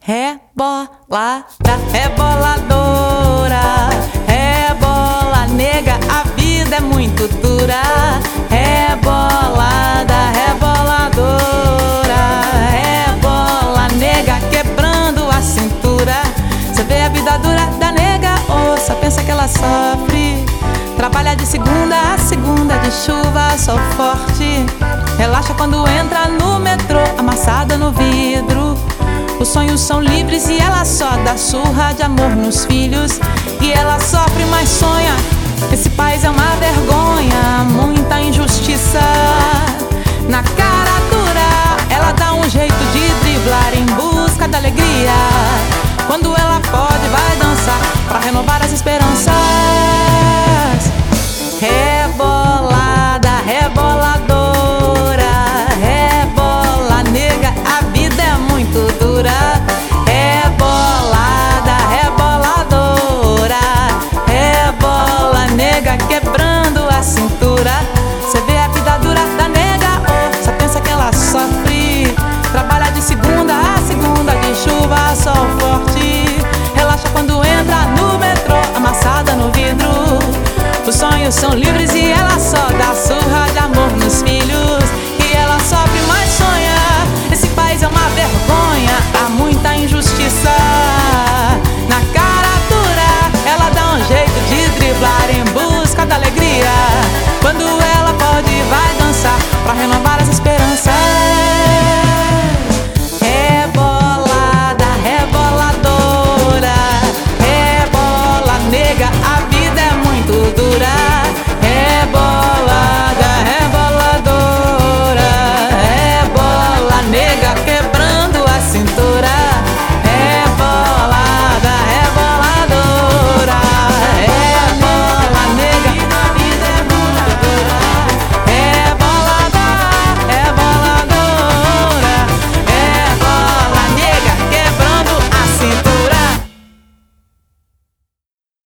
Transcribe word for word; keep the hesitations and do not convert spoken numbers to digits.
Rebolada, reboladora, rebola nega, a vida é muito dura. Rebolada, reboladora, rebola nega, quebrando a cintura. Você vê a vida dura da nega, ou só pensa que ela sofre. Trabalha de segunda a segunda, de chuva, sol forte. Relaxa quando entra no metrô, amassada no vidro. Os sonhos são livres e ela só dá surra de amor nos filhos. E ela sofre, mas sonha. Esse país é uma vergonha, muita injustiça. Na cara dura, ela dá um jeito de driblar em busca da alegria. Quando ela pode, vai dançar pra renovar as esperanças. Rebolada, reboladora, rebola nega, a vida é muito dura. Rebolada, reboladora, rebola nega, quebrando a cintura. Você vê a vida dura da nega, ou só pensa que ela sofre. Trabalha de segunda a segunda, de chuva a sol forte. Relaxa quando entra no metrô, amassada no vidro. Os sonhos são livres e ela só dá surra de amor.